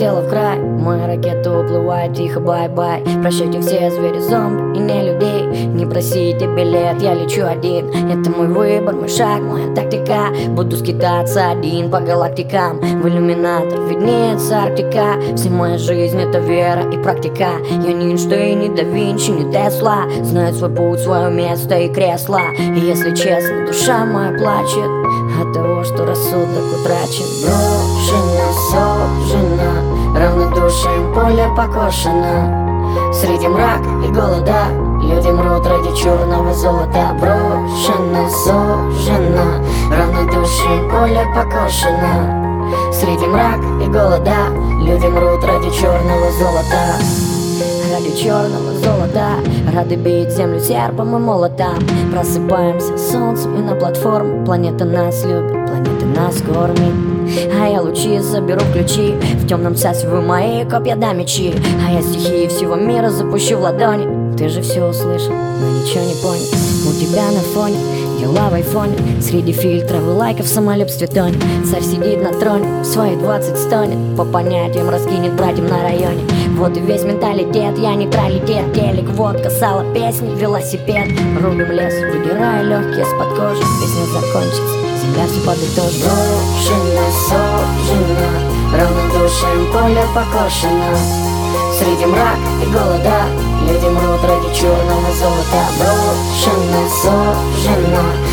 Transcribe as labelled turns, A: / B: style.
A: полетела в край. Моя ракета уплывает, тихо, бай-бай. Прощайте все звери, зомби и не людей. Не просите билет, я лечу один. Это мой выбор, мой шаг, моя тактика. Буду скитаться один по галактикам. В иллюминатор виднеется Арктика. Вся моя жизнь это вера и практика. Я не Эйнштейн, не да Винчи, не Тесла. Знаю свой путь, свое место и кресло. И если честно, душа моя плачет от того, что рассудок утрачен. Брошена, сожжена, равнодушием поле покошено. Среди мрака и голода люди мрут ради черного золота. Брошена, сожжена, равнодушием поле покошено. Среди мрака и голода люди мрут ради черного золота. Ради черного золота, рады бить землю серпом и молотом. Просыпаемся с солнцем и на платформу. Планета нас любит, планета нас кормит. А я лучи заберу ключи. В темном царстве вы мои копья да мечи. А я стихии всего мира запущу в ладони. Ты же все услышал, но ничего не понял. У тебя на фоне дела в айфоне. Среди фильтров и лайков в самолюбстве тонет. Царь сидит на троне, в свои 20 стонет. По понятиям раскинет братьям на районе. Вот и весь менталитет, я нейтралитет. Телек, водка, сало, песни, велосипед. Рубим лес, выдирая легкие с-под кожи. Песня закончится, земля все подытожит. Брошена, сожжена, равнодушием поле покошено. Среди мрака и голода люди мрут ради черного золота. Брошена, сожжена,